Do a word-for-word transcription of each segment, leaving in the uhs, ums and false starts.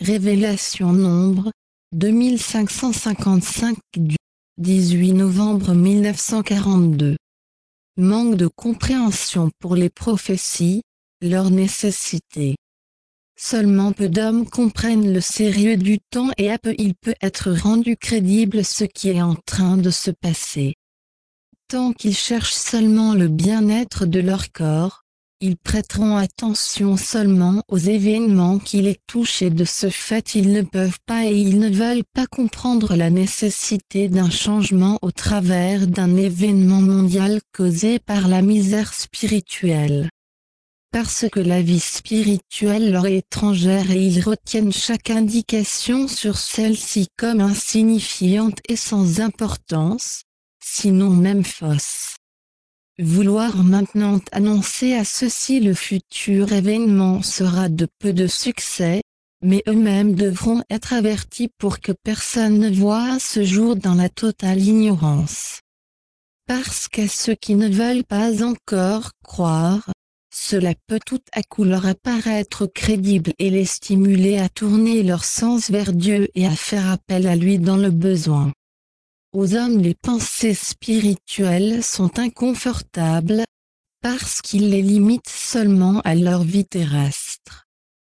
Révélation Nombre, deux mille cinq cent cinquante-cinq du dix-huit novembre mille neuf cent quarante-deux. Manque de compréhension pour les prophéties, leur nécessité. Seulement peu d'hommes comprennent le sérieux du temps et à peu il peut être rendu crédible ce qui est en train de se passer. Tant qu'ils cherchent seulement le bien-être de leur corps, ils prêteront attention seulement aux événements qui les touchent et de ce fait ils ne peuvent pas et ils ne veulent pas comprendre la nécessité d'un changement au travers d'un événement mondial causé par la misère spirituelle. Parce que la vie spirituelle leur est étrangère et ils retiennent chaque indication sur celle-ci comme insignifiante et sans importance, sinon même fausse. Vouloir maintenant annoncer à ceux-ci le futur événement sera de peu de succès, mais eux-mêmes devront être avertis pour que personne ne voie ce jour dans la totale ignorance. Parce qu'à ceux qui ne veulent pas encore croire, cela peut tout à coup leur apparaître crédible et les stimuler à tourner leur sens vers Dieu et à faire appel à lui dans le besoin. Aux hommes les pensées spirituelles sont inconfortables, parce qu'ils les limitent seulement à leur vie terrestre.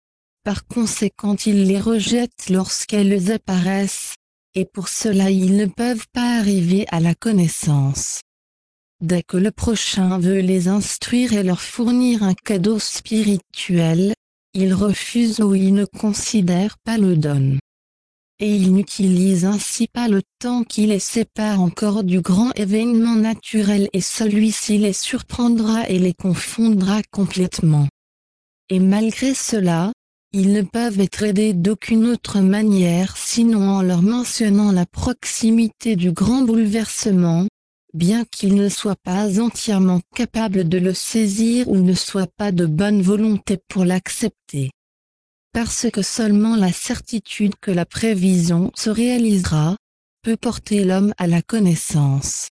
Par conséquent ils les rejettent lorsqu'elles apparaissent, et pour cela ils ne peuvent pas arriver à la connaissance. Dès que le prochain veut les instruire et leur fournir un cadeau spirituel, ils refusent ou ils ne considèrent pas le don. Et ils n'utilisent ainsi pas le temps qui les sépare encore du grand événement naturel et celui-ci les surprendra et les confondra complètement. Et malgré cela, ils ne peuvent être aidés d'aucune autre manière sinon en leur mentionnant la proximité du grand bouleversement, bien qu'ils ne soient pas entièrement capables de le saisir ou ne soient pas de bonne volonté pour l'accepter. Parce que seulement la certitude que la prévision se réalisera, peut porter l'homme à la connaissance.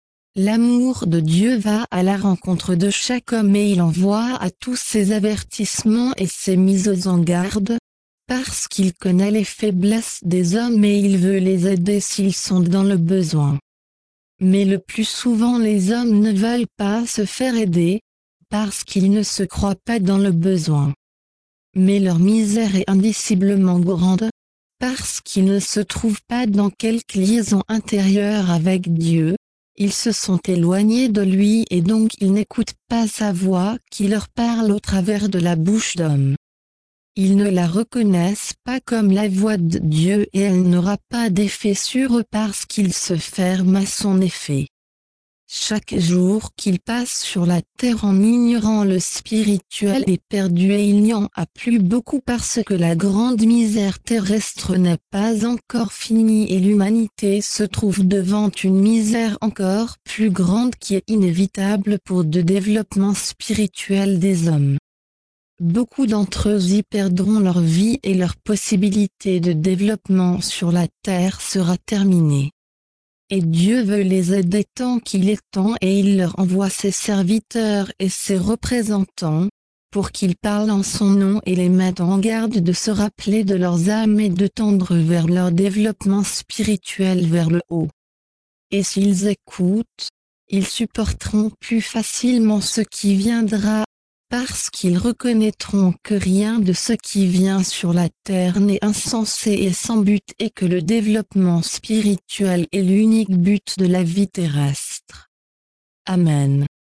L'amour de Dieu va à la rencontre de chaque homme et il envoie à tous ses avertissements et ses mises en garde, parce qu'il connaît les faiblesses des hommes et il veut les aider s'ils sont dans le besoin. Mais le plus souvent les hommes ne veulent pas se faire aider, parce qu'ils ne se croient pas dans le besoin. Mais leur misère est indiciblement grande, parce qu'ils ne se trouvent pas dans quelque liaison intérieure avec Dieu, ils se sont éloignés de lui et donc ils n'écoutent pas sa voix qui leur parle au travers de la bouche d'homme. Ils ne la reconnaissent pas comme la voix de Dieu et elle n'aura pas d'effet sur eux parce qu'ils se ferment à son effet. Chaque jour qu'il passe sur la terre en ignorant le spirituel est perdu et il n'y en a plus beaucoup parce que la grande misère terrestre n'est pas encore finie et l'humanité se trouve devant une misère encore plus grande qui est inévitable pour le développement spirituel des hommes. Beaucoup d'entre eux y perdront leur vie et leur possibilité de développement sur la terre sera terminée. Et Dieu veut les aider tant qu'il est temps et il leur envoie ses serviteurs et ses représentants, pour qu'ils parlent en son nom et les mettent en garde de se rappeler de leurs âmes et de tendre vers leur développement spirituel vers le haut. Et s'ils écoutent, ils supporteront plus facilement ce qui viendra, parce qu'ils reconnaîtront que rien de ce qui vient sur la terre n'est insensé et sans but et que le développement spirituel est l'unique but de la vie terrestre. Amen.